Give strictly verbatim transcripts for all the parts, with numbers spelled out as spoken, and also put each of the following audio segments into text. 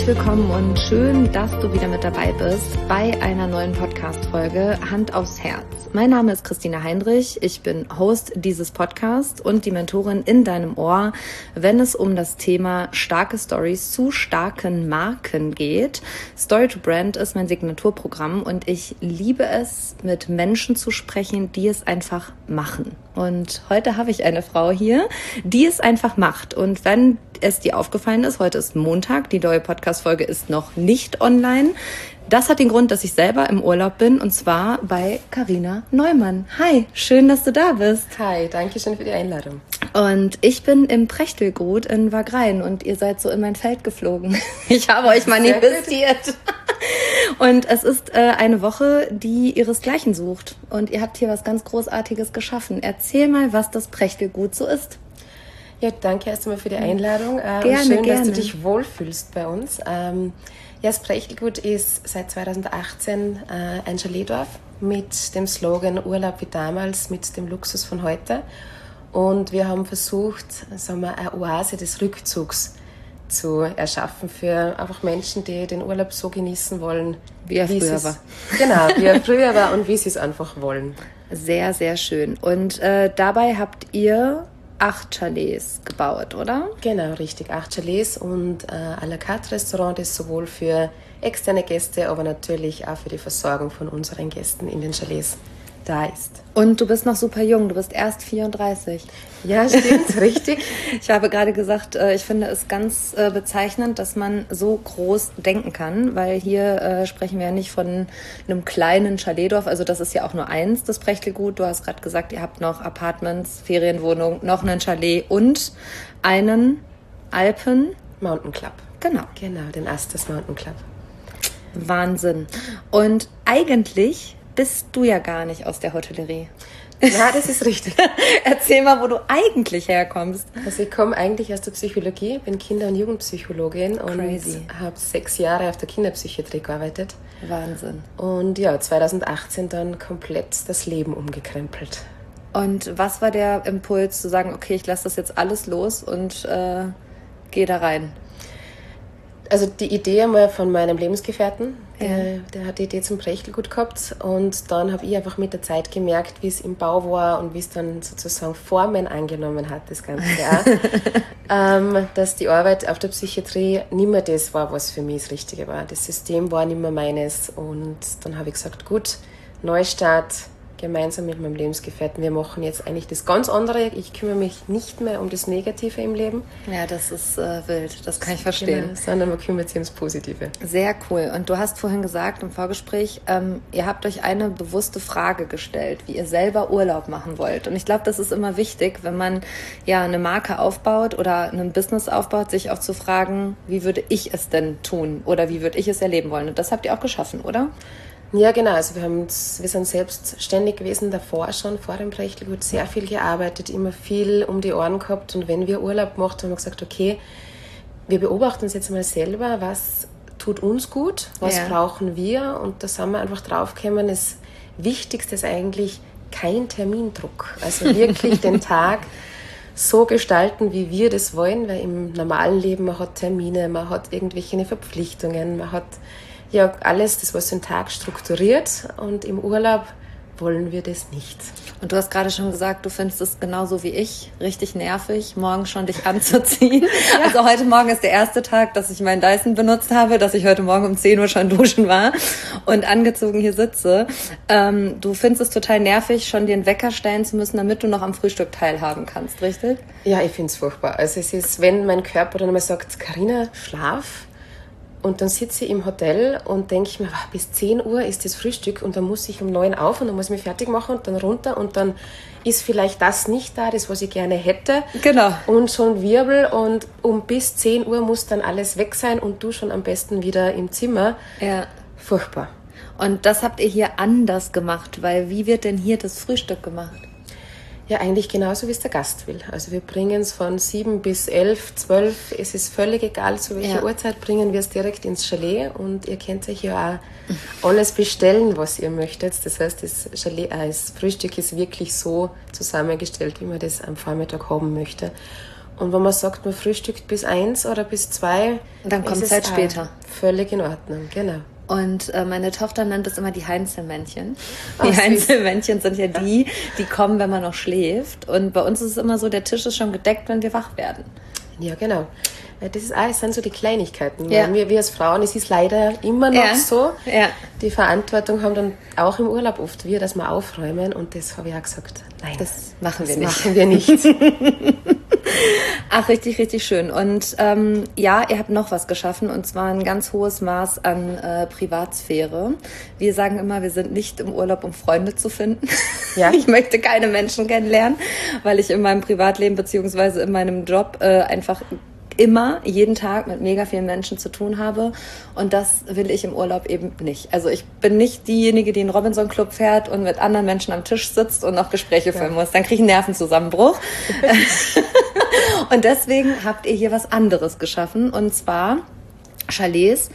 willkommen und schön, dass du wieder mit dabei bist bei einer neuen Podcast-Folge Hand aufs Herz. Mein Name ist Christina Heinrich, ich bin Host dieses Podcasts und die Mentorin in deinem Ohr, wenn es um das Thema starke Stories zu starken Marken geht. Story to Brand ist mein Signaturprogramm und ich liebe es, mit Menschen zu sprechen, die es einfach machen. Und heute habe ich eine Frau hier, die es einfach macht. Und wenn es dir aufgefallen ist, heute ist Montag, die neue Podcast-Folge ist noch nicht online. Das hat den Grund, dass ich selber im Urlaub bin und zwar bei Carina Neumann. Hi, schön, dass du da bist. Hi, danke schön für die Einladung. Und ich bin im Prechtelgut in Wagrain und ihr seid so in mein Feld geflogen. Ich habe euch manifestiert. Und es ist äh, eine Woche, die ihresgleichen sucht. Und ihr habt hier was ganz Großartiges geschaffen. Erzähl mal, was das Prechtelgut so ist. Ja, danke erst einmal für die Einladung. Ähm, gerne, schön, gerne. dass du dich wohlfühlst bei uns. Ähm, ja, das Prechtelgut ist seit zweitausendachtzehn äh, ein Chaletdorf mit dem Slogan Urlaub wie damals, mit dem Luxus von heute. Und wir haben versucht, sagen wir, eine Oase des Rückzugs zu erschaffen für einfach Menschen, die den Urlaub so genießen wollen, wie er wie früher war. Genau, wie er früher war und wie sie es einfach wollen. Sehr, sehr schön. Und äh, dabei habt ihr acht Chalets gebaut, oder? Genau, richtig. Acht Chalets und äh, à la carte Restaurant, das sowohl für externe Gäste, aber natürlich auch für die Versorgung von unseren Gästen in den Chalets da ist. Und du bist noch super jung, du bist erst vierunddreißig. Ja, stimmt, richtig. Ich habe gerade gesagt, ich finde es ganz bezeichnend, dass man so groß denken kann, weil hier sprechen wir ja nicht von einem kleinen Chaletdorf, also das ist ja auch nur eins, das Prechtelgut. Du hast gerade gesagt, ihr habt noch Apartments, Ferienwohnungen, noch einen Chalet und einen Alpen... Mountain Club. Genau. Genau, den Astas Mountain Club. Wahnsinn. Und eigentlich bist du ja gar nicht aus der Hotellerie. Ja, das ist richtig. Erzähl mal, wo du eigentlich herkommst. Also ich komme eigentlich aus der Psychologie, bin Kinder- und Jugendpsychologin und habe sechs Jahre auf der Kinderpsychiatrie gearbeitet. Wahnsinn. Und ja, zweitausendachtzehn dann komplett das Leben umgekrempelt. Und was war der Impuls zu sagen, okay, ich lasse das jetzt alles los und äh, gehe da rein? Also die Idee einmal von meinem Lebensgefährten, der, ja. der hat die Idee zum Prechtelgut gehabt und dann habe ich einfach mit der Zeit gemerkt, wie es im Bau war und wie es dann sozusagen Formen angenommen hat, das ganze Jahr, ähm, dass die Arbeit auf der Psychiatrie nicht mehr das war, was für mich das Richtige war. Das System war nicht mehr meines und dann habe ich gesagt, gut, Neustart, gemeinsam mit meinem Lebensgefährten. Wir machen jetzt eigentlich das ganz andere. Ich kümmere mich nicht mehr um das Negative im Leben. Ja, das ist äh, wild. Das kann ich verstehen. Genau, sondern man kümmert sich ums Positive. Sehr cool. Und du hast vorhin gesagt im Vorgespräch, ähm, ihr habt euch eine bewusste Frage gestellt, wie ihr selber Urlaub machen wollt. Und ich glaube, das ist immer wichtig, wenn man ja eine Marke aufbaut oder ein Business aufbaut, sich auch zu fragen, wie würde ich es denn tun oder wie würde ich es erleben wollen? Und das habt ihr auch geschaffen, oder? Ja, genau. Also wir, haben, wir sind selbstständig gewesen, davor schon, vor dem Prechtelgut, sehr viel gearbeitet, immer viel um die Ohren gehabt. Und wenn wir Urlaub gemacht haben, haben wir gesagt, okay, wir beobachten uns jetzt mal selber, was tut uns gut, was ja. brauchen wir. Und da sind wir einfach draufgekommen, das Wichtigste ist eigentlich kein Termindruck. Also wirklich den Tag so gestalten, wie wir das wollen, weil im normalen Leben, man hat Termine, man hat irgendwelche Verpflichtungen, man hat ja, alles, das was den Tag strukturiert und im Urlaub wollen wir das nicht. Und du hast gerade schon gesagt, du findest es genauso wie ich, richtig nervig, morgens schon dich anzuziehen. Ja. Also heute Morgen ist der erste Tag, dass ich meinen Dyson benutzt habe, dass ich heute Morgen um zehn Uhr schon duschen war und angezogen hier sitze. Ähm, du findest es total nervig, schon dir einen Wecker stellen zu müssen, damit du noch am Frühstück teilhaben kannst, richtig? Ja, ich finde es furchtbar. Also es ist, wenn mein Körper dann einmal sagt, Carina, schlaf. Und dann sitze ich im Hotel und denke ich mir, bis zehn Uhr ist das Frühstück und dann muss ich um neun auf und dann muss ich mich fertig machen und dann runter und dann ist vielleicht das nicht da, das, was ich gerne hätte. Genau. Und schon Wirbel und um bis zehn Uhr muss dann alles weg sein und du schon am besten wieder im Zimmer. Ja. Furchtbar. Und das habt ihr hier anders gemacht, weil wie wird denn hier das Frühstück gemacht? Ja, eigentlich genauso, wie es der Gast will. Also wir bringen es von sieben bis elf, zwölf, es ist völlig egal, zu welcher ja. Uhrzeit bringen wir es direkt ins Chalet und ihr könnt euch ja auch alles bestellen, was ihr möchtet. Das heißt, das, Chalet, äh, das Frühstück ist wirklich so zusammengestellt, wie man das am Vormittag haben möchte. Und wenn man sagt, man frühstückt bis eins oder bis zwei, dann kommt es halt später. Völlig in Ordnung, genau. Und äh, meine Tochter nennt es immer die Heinzelmännchen. Oh, die süß. Heinzelmännchen sind ja die, die kommen, wenn man noch schläft. Und bei uns ist es immer so, der Tisch ist schon gedeckt, wenn wir wach werden. Ja, genau. Das ist alles sind so die Kleinigkeiten. Ja. Wir, wir als Frauen, es ist leider immer noch Ja. so. Ja. Die Verantwortung haben dann auch im Urlaub oft wir, dass wir aufräumen. Und das habe ich auch gesagt. Nein, Das machen wir das nicht. machen wir nicht. Ach, richtig, richtig schön. Und ähm, ja, ihr habt noch was geschaffen, und zwar ein ganz hohes Maß an äh, Privatsphäre. Wir sagen immer, wir sind nicht im Urlaub, um Freunde zu finden. Ja. Ich möchte keine Menschen kennenlernen, weil ich in meinem Privatleben beziehungsweise in meinem Job äh, einfach immer, jeden Tag mit mega vielen Menschen zu tun habe. Und das will ich im Urlaub eben nicht. Also ich bin nicht diejenige, die in den Robinson-Club fährt und mit anderen Menschen am Tisch sitzt und noch Gespräche führen muss. Dann kriege ich einen Nervenzusammenbruch. Und deswegen habt ihr hier was anderes geschaffen. Und zwar Chalets.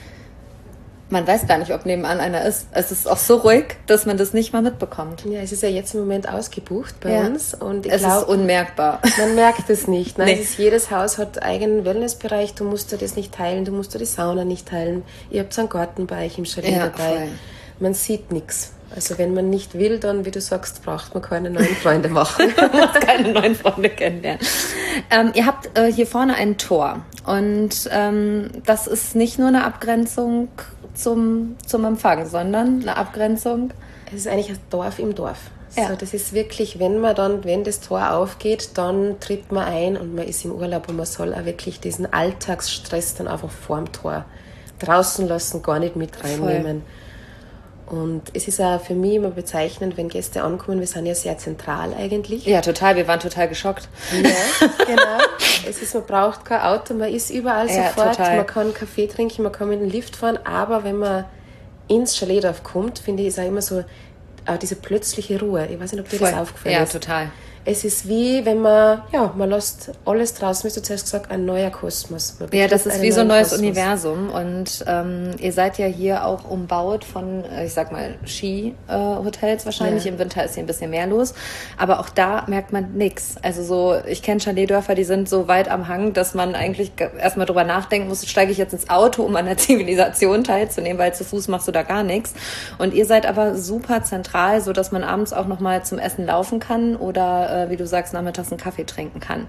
Man weiß gar nicht, ob nebenan einer ist. Es ist auch so ruhig, dass man das nicht mal mitbekommt. Ja, es ist ja jetzt im Moment ausgebucht bei Ja. uns. Und ich Es glaube, ist unmerkbar. man merkt es nicht. Ne? Nee. Es ist, jedes Haus hat eigenen Wellnessbereich. Du musst da das nicht teilen, du musst da die Sauna nicht teilen. Ihr habt so einen Garten bei euch im Chalet Ja, dabei. voll. Man sieht nichts. Also wenn man nicht will, dann, wie du sagst, braucht man keine neuen Freunde machen. Man muss keine neuen Freunde kennenlernen. Ähm, ihr habt äh, hier vorne ein Tor. Und ähm, das ist nicht nur eine Abgrenzung zum, zum Empfang, sondern eine Abgrenzung. Es ist eigentlich ein Dorf im Dorf. Ja. So, das ist wirklich, wenn man dann, wenn das Tor aufgeht, dann tritt man ein und man ist im Urlaub und man soll auch wirklich diesen Alltagsstress dann einfach vorm Tor draußen lassen, gar nicht mit reinnehmen. Und es ist auch für mich immer bezeichnend, wenn Gäste ankommen, wir sind ja sehr zentral eigentlich. Ja, total. Wir waren total geschockt. Ja, genau. Es ist, man braucht kein Auto, man ist überall Ja, sofort, total. man kann Kaffee trinken, man kann mit dem Lift fahren, aber wenn man ins Chaletdorf kommt, finde ich, ist auch immer so auch diese plötzliche Ruhe. Ich weiß nicht, ob dir das Voll. aufgefallen Ja, ist. total. Es ist wie, wenn man, ja, man lässt alles draußen, wie du zuerst gesagt, ein neuer Kosmos. Man Ja, das betritt ist einen wie so ein neuen neues Kosmos. Universum. Und ähm, ihr seid ja hier auch umbaut von, äh, ich sag mal, Ski-Hotels wahrscheinlich. Ja. Im Winter ist hier ein bisschen mehr los. Aber auch da merkt man nichts. Also so, ich kenne Chaletdörfer, die sind so weit am Hang, dass man eigentlich erstmal drüber nachdenken muss, steige ich jetzt ins Auto, um an der Zivilisation teilzunehmen, weil zu Fuß machst du da gar nichts. Und ihr seid aber super zentral, so dass man abends auch nochmal zum Essen laufen kann oder, äh, wie du sagst, nachmittags einen Kaffee trinken kann.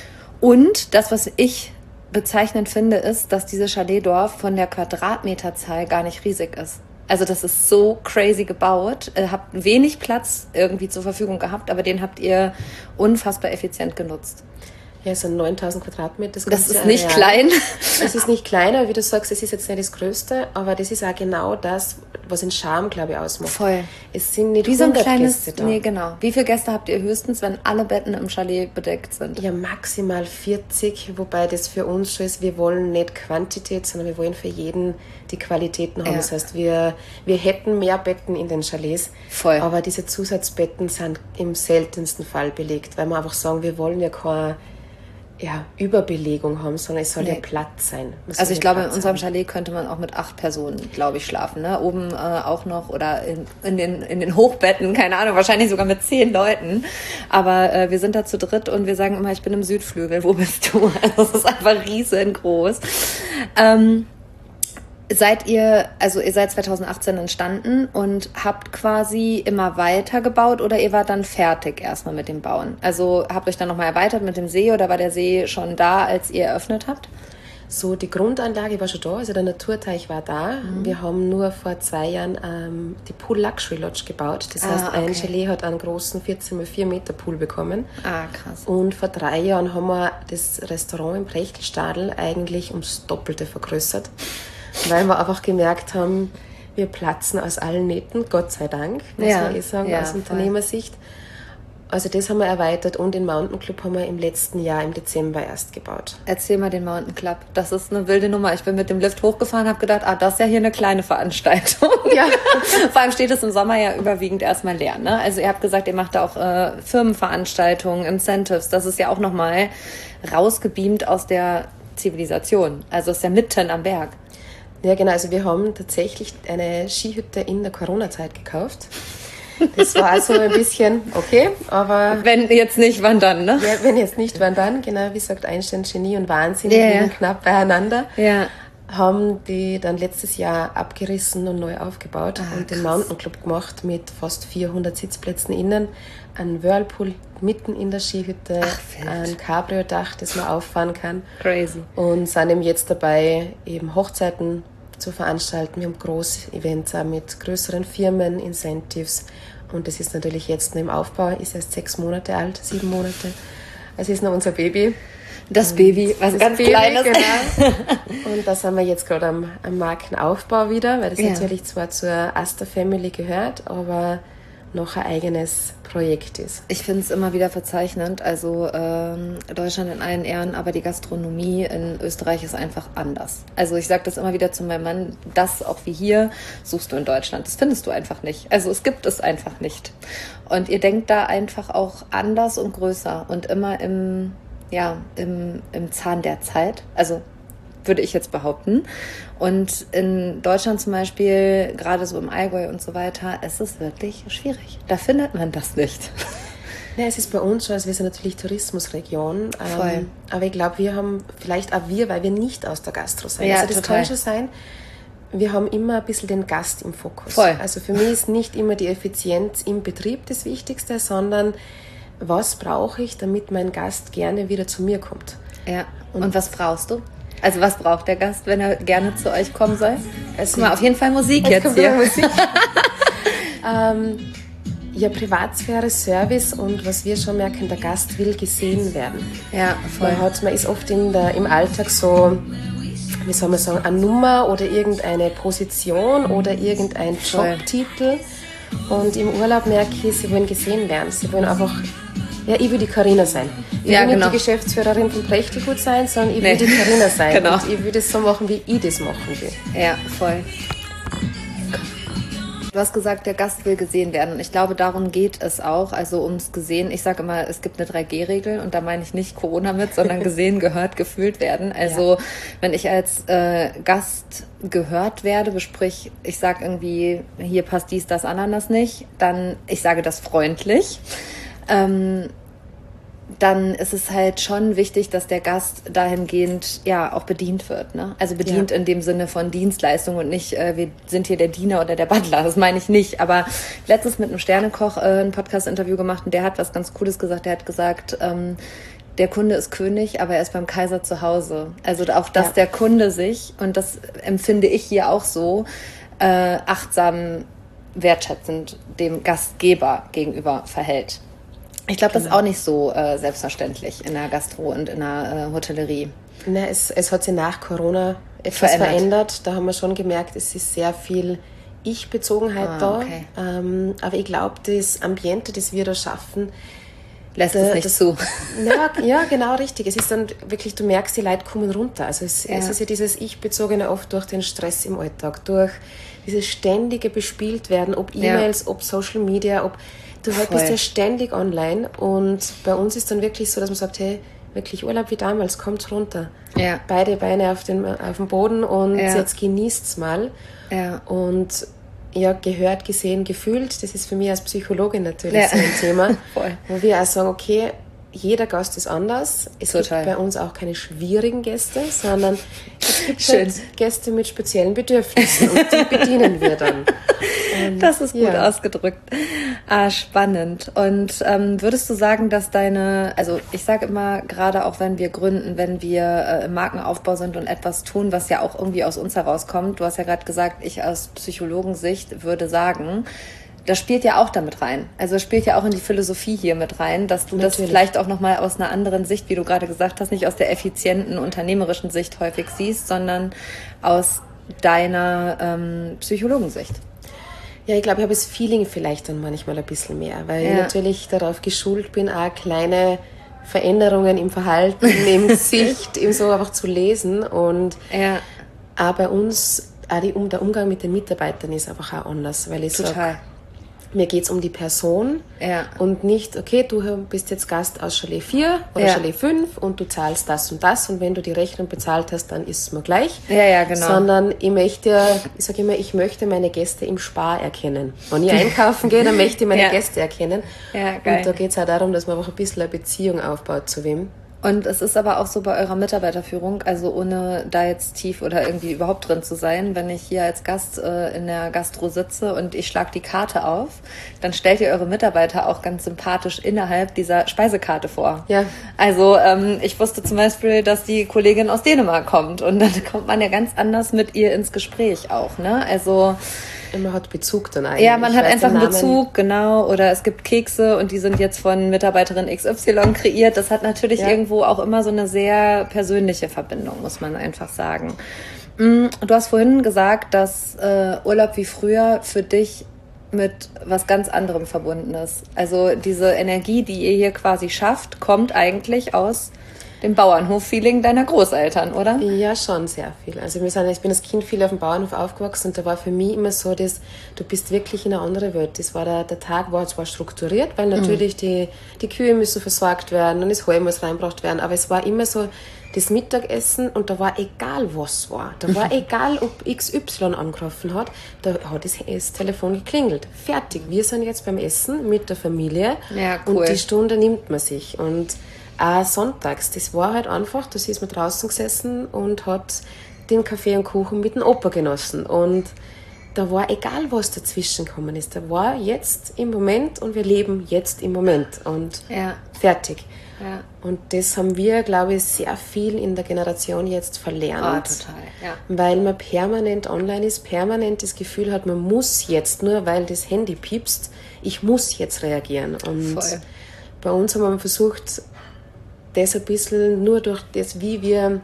Und das, was ich bezeichnend finde, ist, dass dieses Chaletdorf von der Quadratmeterzahl gar nicht riesig ist. Also das ist so crazy gebaut. Ihr habt wenig Platz irgendwie zur Verfügung gehabt, aber den habt ihr unfassbar effizient genutzt. Ja, so neuntausend Quadratmeter. Das ganze ist nicht Areal. klein. Es ist nicht kleiner, wie du sagst, es ist jetzt nicht das Größte, aber das ist auch genau das, was den Charme, glaube ich, ausmacht. Voll. Es sind nicht Wie so ein hundert kleines, Gäste da. nee, genau. Wie viele Gäste habt ihr höchstens, wenn alle Betten im Chalet bedeckt sind? Ja, maximal vierzig, wobei das für uns schon ist, wir wollen nicht Quantität, sondern wir wollen für jeden die Qualitäten haben. Ja. Das heißt, wir, wir hätten mehr Betten in den Chalets, Voll. aber diese Zusatzbetten sind im seltensten Fall belegt, weil wir einfach sagen, wir wollen ja keine ja, Überbelegung haben, sondern es soll Nee. ja Platz sein. Es Also soll ich ja glaube, in Platz unserem haben. Chalet könnte man auch mit acht Personen, glaube ich, schlafen. Ne? Oben äh, auch noch oder in, in, den, in den Hochbetten, keine Ahnung, wahrscheinlich sogar mit zehn Leuten. Aber äh, wir sind da zu dritt und wir sagen immer, ich bin im Südflügel, wo bist du? Also es ist einfach riesengroß. Ähm, Seid ihr, also ihr seid zwanzig achtzehn entstanden und habt quasi immer weiter gebaut oder ihr wart dann fertig erstmal mit dem Bauen? Also habt euch dann nochmal erweitert mit dem See oder war der See schon da, als ihr eröffnet habt? So, die Grundanlage war schon da, also der Naturteich war da. Mhm. Wir haben nur vor zwei Jahren ähm, die Pool Luxury Lodge gebaut. Das Ah, heißt, ein okay. Chalet hat einen großen vierzehn mal vier Meter Pool bekommen. Ah, krass. Und vor drei Jahren haben wir das Restaurant im Brechtelstadl eigentlich ums Doppelte vergrößert, weil wir einfach gemerkt haben, wir platzen aus allen Nähten, Gott sei Dank, muss Ja, man eh sagen, ja, aus voll. Unternehmersicht. Also das haben wir erweitert und den Mountain Club haben wir im letzten Jahr im Dezember erst gebaut. Erzähl mal den Mountain Club. Das ist eine wilde Nummer. Ich bin mit dem Lift hochgefahren, habe gedacht, ah, das ist ja hier eine kleine Veranstaltung. Ja. Vor allem steht es im Sommer ja überwiegend erstmal leer. Ne? Also ihr habt gesagt, ihr macht da auch äh, Firmenveranstaltungen, Incentives. Das ist ja auch nochmal rausgebeamt aus der Zivilisation. Also ist ja mitten am Berg. Ja, genau. Also wir haben tatsächlich eine Skihütte in der Corona-Zeit gekauft. Das war so ein bisschen, okay, aber... Wenn jetzt nicht, wann dann, ne? Ja, wenn jetzt nicht, wann dann, genau, wie sagt Einstein, Genie und Wahnsinn Ja, liegen ja. knapp beieinander. Ja. Haben die dann letztes Jahr abgerissen und neu aufgebaut Ah, und den krass. Mountain Club gemacht mit fast vierhundert Sitzplätzen innen, ein Whirlpool mitten in der Skihütte, Ach, wild. ein Cabrio-Dach, das man auffahren kann Crazy. und sind eben jetzt dabei, eben Hochzeiten zu veranstalten. Wir haben Groß-Events auch mit größeren Firmen, Incentives und das ist natürlich jetzt noch im Aufbau, ist erst sechs Monate alt, sieben Monate. Es ist noch unser Baby. Das Baby, was Das ganz Baby, Kleines. Genau. Und da sind wir jetzt gerade am, am Markenaufbau wieder, weil das Ja. natürlich zwar zur Aster Family gehört, aber noch ein eigenes Projekt ist. Ich finde es immer wieder verzeichnend. Also ähm, Deutschland in allen Ehren, aber die Gastronomie in Österreich ist einfach anders. Also ich sage das immer wieder zu meinem Mann, das auch wie hier suchst du in Deutschland. Das findest du einfach nicht. Also es gibt es einfach nicht. Und ihr denkt da einfach auch anders und größer und immer im, ja, im, im Zahn der Zeit. Also würde ich jetzt behaupten. Und in Deutschland zum Beispiel, gerade so im Allgäu und so weiter, ist es wirklich schwierig. Da findet man das nicht. Ja, es ist bei uns schon, also wir sind natürlich Tourismusregion, Voll. ähm, aber ich glaube, wir haben, vielleicht auch wir, weil wir nicht aus der Gastro sind. Ja, also das total. kann schon sein, wir haben immer ein bisschen den Gast im Fokus. Voll. Also für mich ist nicht immer die Effizienz im Betrieb das Wichtigste, sondern was brauche ich, damit mein Gast gerne wieder zu mir kommt. Ja. Und, und was brauchst du? Also was braucht der Gast, wenn er gerne zu euch kommen soll? Also, Guck mal, auf jeden Fall Musik jetzt jetzt kommt wieder hier. Musik. ähm, ja, Privatsphäre, Service und was wir schon merken, der Gast will gesehen werden. Ja, voll. Man, hat, man ist oft in der, im Alltag so, wie soll man sagen, eine Nummer oder irgendeine Position oder irgendein Voll. Jobtitel. Und im Urlaub merke ich, sie wollen gesehen werden. Sie wollen einfach, ja, ich will die Carina sein. Ich Ja, will nicht genau. die Geschäftsführerin von Prechtelgut sein, sondern ich Nee. will die Carina sein. Genau. Und ich will das so machen, wie ich das machen will. Ja, voll. Du hast gesagt, der Gast will gesehen werden. Und ich glaube, darum geht es auch. Also ums Gesehen. Ich sage immer, es gibt eine drei G Regel und da meine ich nicht Corona mit, sondern gesehen, gehört, gefühlt werden. Also wenn ich als äh, Gast gehört werde, sprich, ich sage irgendwie, hier passt dies, das, Ananas nicht, dann, ich sage das freundlich, ähm, dann ist es halt schon wichtig, dass der Gast dahingehend ja auch bedient wird. Ne? Also bedient Ja. in dem Sinne von Dienstleistung und nicht, äh, wir sind hier der Diener oder der Butler. Das meine ich nicht. Aber letztens mit einem Sternekoch äh, ein Podcast-Interview gemacht und der hat was ganz Cooles gesagt. Der hat gesagt, ähm, der Kunde ist König, aber er ist beim Kaiser zu Hause. Also auch, dass Ja. der Kunde sich, und das empfinde ich hier auch so, äh, achtsam, wertschätzend dem Gastgeber gegenüber verhält. Ich glaube, das ist auch nicht so äh, selbstverständlich in der Gastro und in der äh, Hotellerie. Na, es, es hat sich nach Corona etwas Verändert. verändert. Da haben wir schon gemerkt, es ist sehr viel Ich-Bezogenheit Ah, da. okay. Ähm, aber ich glaube, das Ambiente, das wir da schaffen, Lässt Da- es nicht das- zu. ja, ja, genau richtig. Es ist dann wirklich, du merkst, die Leute kommen runter. Also es, Ja. es ist ja dieses Ich-Bezogene oft durch den Stress im Alltag, durch dieses ständige bespielt werden, ob Ja. E-Mails, ob Social Media, ob du halt Voll. bist ja ständig online. Und bei uns ist dann wirklich so, dass man sagt, hey, wirklich Urlaub wie damals, kommt runter. Ja. Beide Beine auf den, auf den Boden und Ja. jetzt genießt's mal. Ja. Und ja, gehört, gesehen, gefühlt, das ist für mich als Psychologin natürlich Ja. so ein Thema, Voll. wo wir auch sagen, okay, jeder Gast ist anders. Es Total. gibt bei uns auch keine schwierigen Gäste, sondern es gibt Schön. halt Gäste mit speziellen Bedürfnissen und die bedienen wir dann. Und, Das ist gut ja. ausgedrückt. Ah, spannend. Und ähm, würdest du sagen, dass deine, also ich sage immer, gerade auch wenn wir gründen, wenn wir äh, im Markenaufbau sind und etwas tun, was ja auch irgendwie aus uns herauskommt, du hast ja gerade gesagt, ich aus Psychologensicht würde sagen, das spielt ja auch damit rein. Also es spielt ja auch in die Philosophie hier mit rein, dass du das Natürlich. vielleicht auch nochmal aus einer anderen Sicht, wie du gerade gesagt hast, nicht aus der effizienten, unternehmerischen Sicht häufig siehst, sondern aus deiner ähm, Psychologensicht. Ja, ich glaube, ich habe das Feeling vielleicht dann manchmal ein bisschen mehr, weil Ja. ich natürlich darauf geschult bin, auch kleine Veränderungen im Verhalten, im Gesicht, eben so einfach zu lesen. Und Ja, auch bei uns, auch die, um, der Umgang mit den Mitarbeitern ist einfach auch anders, weil ich total. sage, mir geht es um die Person ja. und nicht, okay, du bist jetzt Gast aus Chalet vier oder ja. Chalet fünf und du zahlst das und das und wenn du die Rechnung bezahlt hast, dann ist es mir gleich. Ja, ja, genau. Sondern ich möchte, ich sage immer, ich möchte meine Gäste im Spar erkennen. Wenn ich einkaufen gehe, dann möchte ich meine ja. Gäste erkennen. Ja, geil. Und da geht es auch darum, dass man einfach ein bisschen eine Beziehung aufbaut zu wem. Und es ist aber auch so bei eurer Mitarbeiterführung, also ohne da jetzt tief oder irgendwie überhaupt drin zu sein, wenn ich hier als Gast äh, in der Gastro sitze und ich schlage die Karte auf, dann stellt ihr eure Mitarbeiter auch ganz sympathisch innerhalb dieser Speisekarte vor. Ja. Also ähm, ich wusste zum Beispiel, dass die Kollegin aus Dänemark kommt und dann kommt man ja ganz anders mit ihr ins Gespräch auch, ne? Also man hat Bezug dann eigentlich. Ja, man hat einfach einen Bezug, genau. Oder es gibt Kekse und die sind jetzt von Mitarbeiterin X Y kreiert. Das hat natürlich ja. irgendwo auch immer so eine sehr persönliche Verbindung, muss man einfach sagen. Du hast vorhin gesagt, dass äh, Urlaub wie früher für dich mit was ganz anderem verbunden ist. Also diese Energie, die ihr hier quasi schafft, kommt eigentlich aus dem Bauernhof-Feeling deiner Großeltern, oder? Ja, schon sehr viel. Also wir sind, ich bin als Kind viel auf dem Bauernhof aufgewachsen und da war für mich immer so, dass du bist wirklich in einer anderen Welt. Das war der, der Tag war zwar strukturiert, weil natürlich mhm. die, die Kühe müssen versorgt werden und das Heu muss reingebracht werden, aber es war immer so das Mittagessen und da war egal, was war. Da war egal, ob X Y angerufen hat, da hat das, das Telefon geklingelt. Fertig, wir sind jetzt beim Essen mit der Familie ja, cool. und die Stunde nimmt man sich. Und auch sonntags, das war halt einfach, da ist man draußen gesessen und hat den Kaffee und Kuchen mit dem Opa genossen. Und da war egal, was dazwischen gekommen ist. Da war jetzt im Moment und wir leben jetzt im Moment. Und ja. fertig. Ja. Und das haben wir, glaube ich, sehr viel in der Generation jetzt verlernt. Ah, total, ja. Weil man permanent online ist, permanent das Gefühl hat, man muss jetzt, nur weil das Handy piepst, ich muss jetzt reagieren. Und Voll. Bei uns haben wir versucht, das ein bisschen nur durch das, wie wir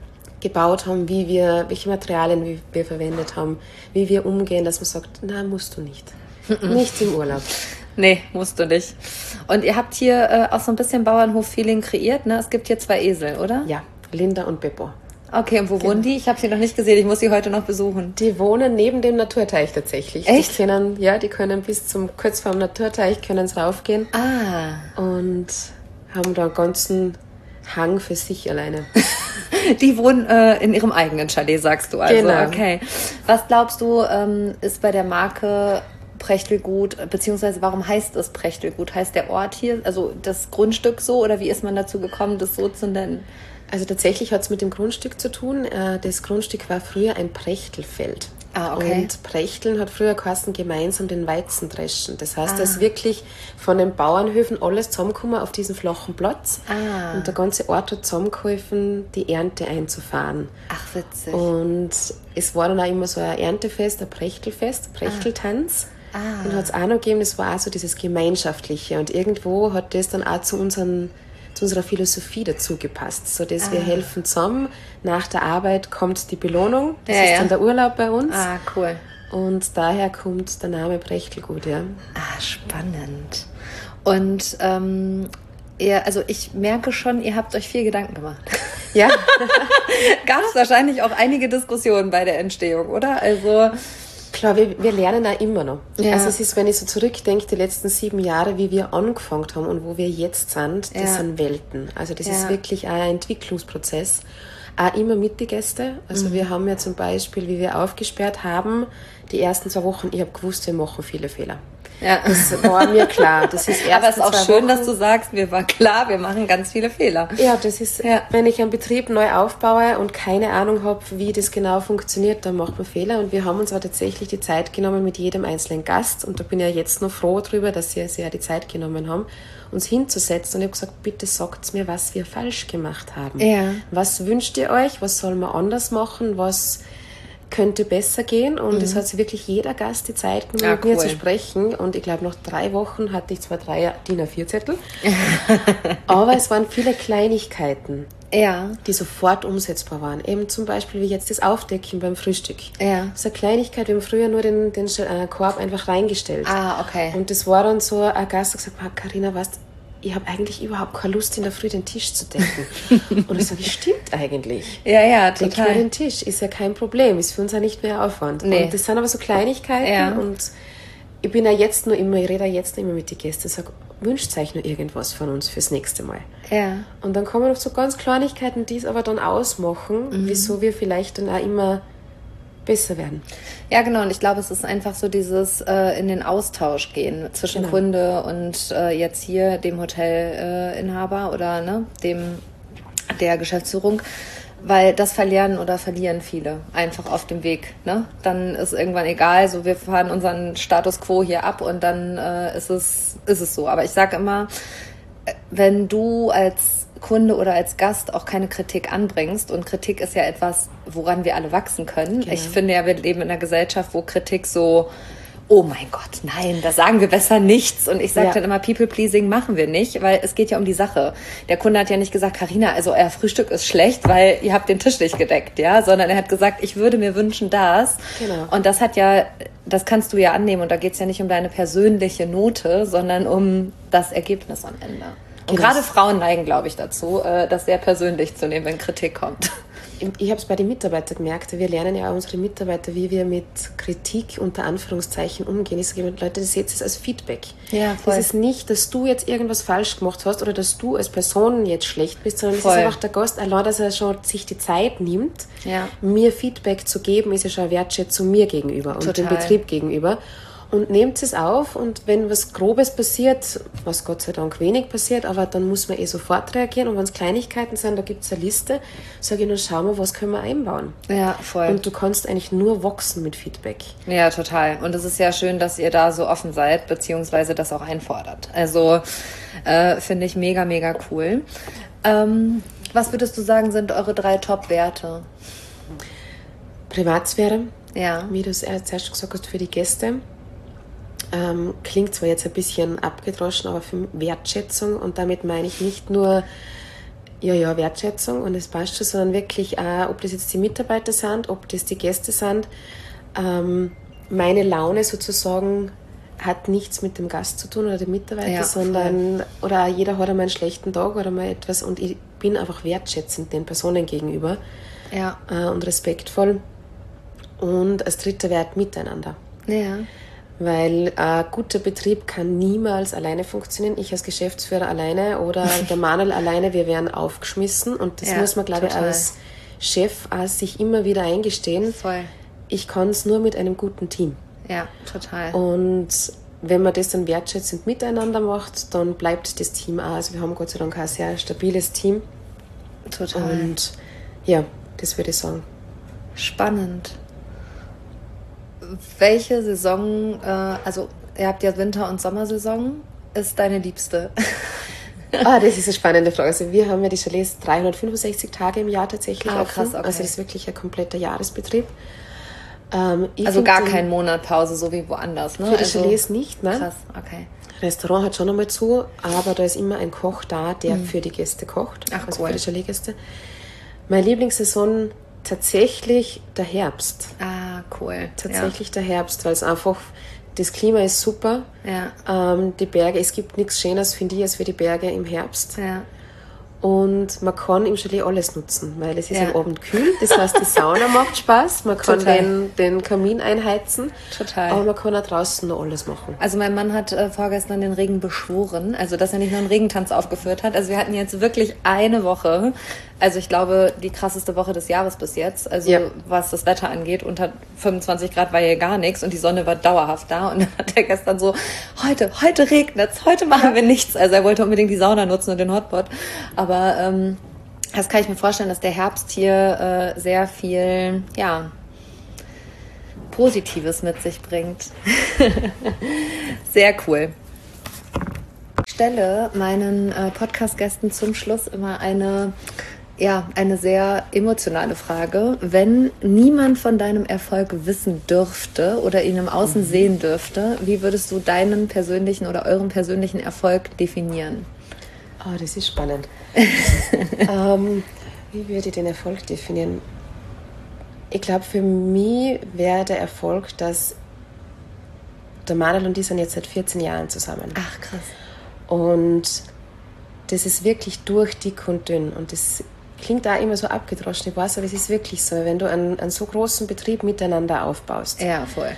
gebaut haben, wie wir, welche Materialien wir verwendet haben, wie wir umgehen, dass man sagt, nein, musst du nicht. Nicht im Urlaub. Nee, musst du nicht. Und ihr habt hier äh, auch so ein bisschen Bauernhof-Feeling kreiert, ne? Es gibt hier zwei Esel, oder? Ja, Linda und Beppo. Okay, und wo genau. wohnen die? Ich habe sie noch nicht gesehen, ich muss sie heute noch besuchen. Die wohnen neben dem Naturteich tatsächlich. Echt? Die können, ja, die können bis zum, kurz vor dem Naturteich können sie raufgehen. Ah. Und haben da einen ganzen Hang für sich alleine. Die wohnen äh, in ihrem eigenen Chalet, sagst du also. Genau. Okay. Was glaubst du, ähm, ist bei der Marke Prechtelgut, beziehungsweise warum heißt es Prechtelgut? Heißt der Ort hier, also das Grundstück so, oder wie ist man dazu gekommen, das so zu nennen? Also tatsächlich hat es mit dem Grundstück zu tun. Das Grundstück war früher ein Prechtelfeld. Ah, okay. Und Prechteln hat früher geheißen, gemeinsam den Weizen dreschen. Das heißt, ah. dass wirklich von den Bauernhöfen alles zusammengekommen auf diesen flachen Platz. Ah. Und der ganze Ort hat zusammengeholfen, die Ernte einzufahren. Ach, witzig. Und es war dann auch immer so ein Erntefest, ein Prechtelfest, Prechteltanz. Ah. Und hat es auch noch gegeben, das war auch so dieses Gemeinschaftliche. Und irgendwo hat das dann auch zu unseren zu unserer Philosophie dazu gepasst, so dass ah. wir helfen zusammen. Nach der Arbeit kommt die Belohnung, das ja, ist ja. dann der Urlaub bei uns. Ah, cool. Und daher kommt der Name Prechtelgut, ja. Ah, spannend. Und ähm, ihr, also ich merke schon, ihr habt euch viel Gedanken gemacht. Ja. Gab es wahrscheinlich auch einige Diskussionen bei der Entstehung, oder? Also klar, wir, wir lernen auch immer noch. Ja. Also es ist, wenn ich so zurückdenke, die letzten sieben Jahre, wie wir angefangen haben und wo wir jetzt sind, das ja. sind Welten. Also das ja. ist wirklich auch ein Entwicklungsprozess. Auch immer mit die Gäste. Also mhm. wir haben ja zum Beispiel, wie wir aufgesperrt haben, die ersten zwei Wochen, ich habe gewusst, wir machen viele Fehler. Ja. Das war mir klar. Das ist aber es ist auch schön, Wochen, dass du sagst, mir war klar, wir machen ganz viele Fehler. Ja, das ist, ja. wenn ich einen Betrieb neu aufbaue und keine Ahnung habe, wie das genau funktioniert, dann macht man Fehler. Und wir haben uns auch tatsächlich die Zeit genommen mit jedem einzelnen Gast. Und da bin ich ja jetzt noch froh drüber, dass sie sich ja die Zeit genommen haben, uns hinzusetzen. Und ich habe gesagt, bitte sagt mir, was wir falsch gemacht haben. Ja. Was wünscht ihr euch? Was soll man anders machen? Was könnte besser gehen? Und es mhm. hat sich wirklich jeder Gast die Zeit genommen, ja, mit mir cool. zu sprechen. Und ich glaube, nach drei Wochen hatte ich zwar drei D I N A vier Zettel, aber es waren viele Kleinigkeiten, ja. die sofort umsetzbar waren. Eben zum Beispiel wie jetzt das Aufdecken beim Frühstück. Ja. Das ist eine Kleinigkeit, wir haben früher nur den, den äh, Korb einfach reingestellt. Ah, okay. Und das war dann so, ein Gast hat gesagt, Carina, weißt, ich habe eigentlich überhaupt keine Lust, in der Früh den Tisch zu decken. Und ich sage, stimmt eigentlich. Ja, ja, total. Decken wir den Tisch, ist ja kein Problem, ist für uns ja nicht mehr Aufwand. Nee. Und das sind aber so Kleinigkeiten ja. und ich bin ja jetzt nur immer, ich rede ja jetzt nur immer mit den Gästen, sage, wünscht euch nur irgendwas von uns fürs nächste Mal. Ja. Und dann kommen noch so ganz Kleinigkeiten, die es aber dann ausmachen, mhm. wieso wir vielleicht dann auch immer besser werden. Ja, genau. Und ich glaube, es ist einfach so dieses äh, in den Austausch gehen zwischen genau. Kunde und äh, jetzt hier dem Hotelinhaber äh, oder ne, dem der Geschäftsführung. Weil das verlieren oder verlieren viele einfach auf dem Weg. Ne? Dann ist irgendwann egal, so wir fahren unseren Status quo hier ab und dann äh, ist es ist es so. Aber ich sage immer, wenn du als Kunde oder als Gast auch keine Kritik anbringst, und Kritik ist ja etwas, woran wir alle wachsen können. Genau. Ich finde ja, wir leben in einer Gesellschaft, wo Kritik so, oh mein Gott, nein, da sagen wir besser nichts. Und ich sage ja. dann immer, People-Pleasing machen wir nicht, weil es geht ja um die Sache. Der Kunde hat ja nicht gesagt, Carina, also euer Frühstück ist schlecht, weil ihr habt den Tisch nicht gedeckt, ja, sondern er hat gesagt, ich würde mir wünschen, das. Genau. Und das hat ja, das kannst du ja annehmen. Und da geht es ja nicht um deine persönliche Note, sondern um das Ergebnis am Ende. Und genau. gerade Frauen neigen, glaube ich, dazu, das sehr persönlich zu nehmen, wenn Kritik kommt. Ich habe es bei den Mitarbeitern gemerkt, wir lernen ja auch unsere Mitarbeiter, wie wir mit Kritik unter Anführungszeichen umgehen. Ich sage immer, Leute, das seht es als Feedback. Ja, voll. Das ist nicht, dass du jetzt irgendwas falsch gemacht hast oder dass du als Person jetzt schlecht bist, sondern es ist einfach der Gast, allein, dass er schon sich die Zeit nimmt, ja. mir Feedback zu geben, ist ja schon eine Wertschätzung mir gegenüber und Total. dem Betrieb gegenüber. Und nehmt es auf, und wenn was Grobes passiert, was Gott sei Dank wenig passiert, aber dann muss man eh sofort reagieren. Und wenn es Kleinigkeiten sind, da gibt es eine Liste, sage ich nur, schau mal, was können wir einbauen. Ja, voll. Und du kannst eigentlich nur wachsen mit Feedback. Ja, total. Und es ist ja schön, dass ihr da so offen seid, beziehungsweise das auch einfordert. Also äh, finde ich mega, mega cool. Ähm, was würdest du sagen, sind eure drei Top-Werte? Privatsphäre, ja. wie du es zuerst gesagt hast, für die Gäste. Ähm, klingt zwar jetzt ein bisschen abgedroschen, aber für Wertschätzung, und damit meine ich nicht nur ja, ja, Wertschätzung und es passt schon, sondern wirklich auch, ob das jetzt die Mitarbeiter sind, ob das die Gäste sind. Ähm, meine Laune sozusagen hat nichts mit dem Gast zu tun oder dem Mitarbeiter, ja, sondern oder jeder hat einmal einen schlechten Tag oder mal etwas, und ich bin einfach wertschätzend den Personen gegenüber, ja. äh, und respektvoll. Und als dritter Wert Miteinander. Ja. Weil ein guter Betrieb kann niemals alleine funktionieren. Ich als Geschäftsführer alleine oder der Manuel alleine, wir wären aufgeschmissen. Und das ja, muss man, glaube ich, als Chef auch sich immer wieder eingestehen. Voll. Ich kann es nur mit einem guten Team. Ja, total. Und wenn man das dann wertschätzend miteinander macht, dann bleibt das Team auch. Also wir haben Gott sei Dank ein sehr stabiles Team. Total. Und ja, das würde ich sagen. Spannend. Welche Saison, äh, also ihr habt ja Winter- und Sommersaison, ist deine liebste? Ah, das ist eine spannende Frage. Also wir haben ja die Chalets dreihundertfünfundsechzig Tage im Jahr tatsächlich ah, offen. Krass, okay. Also das ist wirklich ein kompletter Jahresbetrieb. Ähm, also gar kein Monat Pause, so wie woanders, ne? Für die also, Chalets nicht, ne? Krass, okay. Restaurant hat schon einmal zu, aber da ist immer ein Koch da, der mhm. für die Gäste kocht. Ach, also cool. für die Chaletgäste. Meine Lieblingssaison tatsächlich der Herbst. Ah, cool. Tatsächlich ja. der Herbst, weil es einfach, das Klima ist super. Ja. Ähm, die Berge, es gibt nichts Schöneres, finde ich, als für die Berge im Herbst. Ja. Und man kann im Chalet alles nutzen, weil es ist ja. am Abend kühl. Das heißt, die Sauna macht Spaß. Man kann den, den Kamin einheizen. Total. Aber man kann auch draußen noch alles machen. Also mein Mann hat äh, vorgestern den Regen beschworen. Also, dass er nicht nur einen Regentanz aufgeführt hat. Also wir hatten jetzt wirklich eine Woche. Also ich glaube, die krasseste Woche des Jahres bis jetzt. Also ja. was das Wetter angeht. Unter fünfundzwanzig Grad war hier gar nichts. Und die Sonne war dauerhaft da. Und dann hat er gestern so, heute, heute regnet's. Heute machen wir nichts. Also er wollte unbedingt die Sauna nutzen und den Hotpot. Aber Aber ähm, das kann ich mir vorstellen, dass der Herbst hier äh, sehr viel, ja, Positives mit sich bringt. Sehr cool. Ich stelle meinen äh, Podcast-Gästen zum Schluss immer eine, ja, eine sehr emotionale Frage. Wenn niemand von deinem Erfolg wissen dürfte oder ihn im Außen mhm. sehen dürfte, wie würdest du deinen persönlichen oder euren persönlichen Erfolg definieren? Oh, das ist spannend. ähm, wie würde ich den Erfolg definieren? Ich glaube, für mich wäre der Erfolg, dass der Manuel und ich sind jetzt seit vierzehn Jahren zusammen. Ach, krass. Und das ist wirklich durch dick und dünn. Und das klingt auch immer so abgedroschen, ich weiß, aber es ist wirklich so, wenn du einen, einen so großen Betrieb miteinander aufbaust. Ja, voll.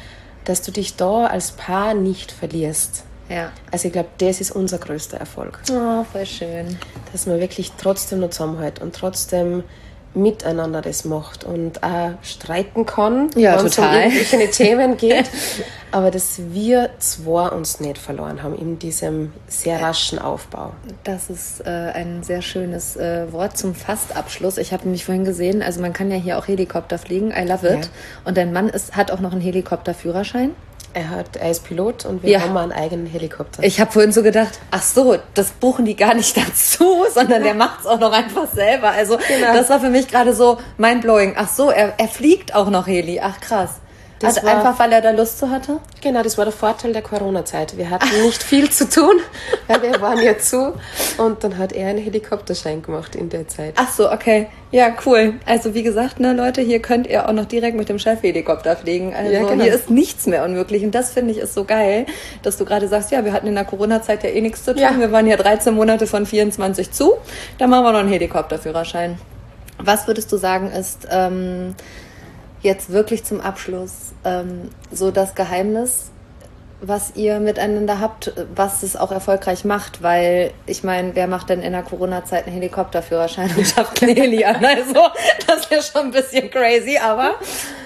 dass du dich da als Paar nicht verlierst. Ja. Also ich glaube, das ist unser größter Erfolg. Oh, voll schön. Dass man wirklich trotzdem noch zusammenhält und trotzdem miteinander das macht und auch streiten kann, ja, wenn es um total. irgendwelche Themen geht. Aber dass wir zwei uns nicht verloren haben in diesem sehr raschen Aufbau. Das ist äh, ein sehr schönes äh, Wort zum Fastabschluss. Ich habe nämlich vorhin gesehen, also man kann ja hier auch Helikopter fliegen, I love it. Ja. Und dein Mann ist, hat auch noch einen Helikopterführerschein. Er, hat, er ist Pilot und wir ja. haben einen eigenen Helikopter. Ich habe vorhin so gedacht, ach so, das buchen die gar nicht dazu, sondern der macht es auch noch einfach selber. Also genau. Das war für mich gerade so mindblowing. Ach so, er, er fliegt auch noch Heli. Ach krass. Das also war, einfach, weil er da Lust zu hatte? Genau, das war der Vorteil der Corona-Zeit. Wir hatten nicht viel zu tun, weil wir waren ja zu. Und dann hat er einen Helikopterschein gemacht in der Zeit. Ach so, okay. Ja, cool. Also wie gesagt, ne, Leute, hier könnt ihr auch noch direkt mit dem Chefhelikopter fliegen. Also ja, genau. Hier ist nichts mehr unmöglich. Und das finde ich ist so geil, dass du gerade sagst, ja, wir hatten in der Corona-Zeit ja eh nichts zu tun. Ja. Wir waren ja dreizehn Monate von vierundzwanzig zu. Da machen wir noch einen Helikopterführerschein. Was würdest du sagen ist... Ähm, jetzt wirklich zum Abschluss ähm, so das Geheimnis, was ihr miteinander habt, was es auch erfolgreich macht, weil ich meine, wer macht denn in der Corona-Zeit einen Helikopterführerschein und schafft einen Heli an? Also das ist schon ein bisschen crazy, aber...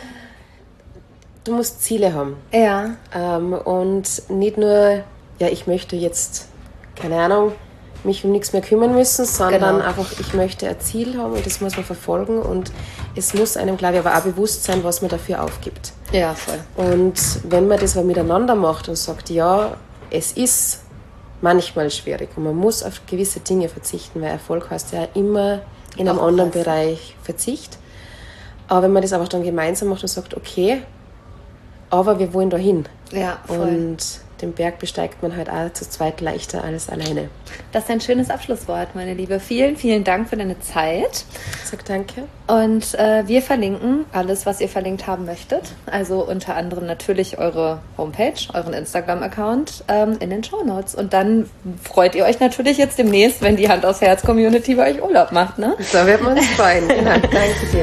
Du musst Ziele haben. Ja. Ähm, und nicht nur, ja, ich möchte jetzt, keine Ahnung, mich um nichts mehr kümmern müssen, sondern genau. einfach, ich möchte ein Ziel haben und das muss man verfolgen und es muss einem, glaube ich, aber auch bewusst sein, was man dafür aufgibt. Ja, voll. Und wenn man das miteinander macht und sagt, ja, es ist manchmal schwierig und man muss auf gewisse Dinge verzichten, weil Erfolg heißt ja immer in einem anderen Bereich Verzicht. Aber wenn man das einfach dann gemeinsam macht und sagt, okay, aber wir wollen da hin. Ja, voll. Und den Berg besteigt man halt auch zu zweit leichter als alleine. Das ist ein schönes Abschlusswort, meine Liebe. Vielen, vielen Dank für deine Zeit. Ich sag danke. Und äh, wir verlinken alles, was ihr verlinkt haben möchtet. Also unter anderem natürlich eure Homepage, euren Instagram-Account ähm, in den Shownotes. Und dann freut ihr euch natürlich jetzt demnächst, wenn die Hand aufs Herz-Community bei euch Urlaub macht, ne? Da wird man uns freuen. Genau. Danke dir.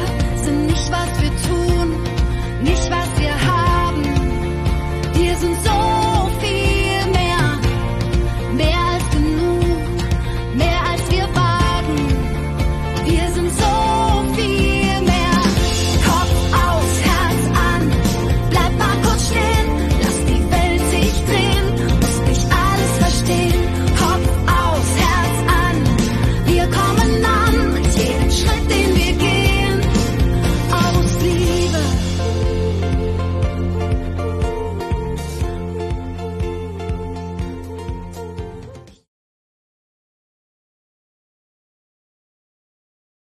Nicht was wir haben, wir sind so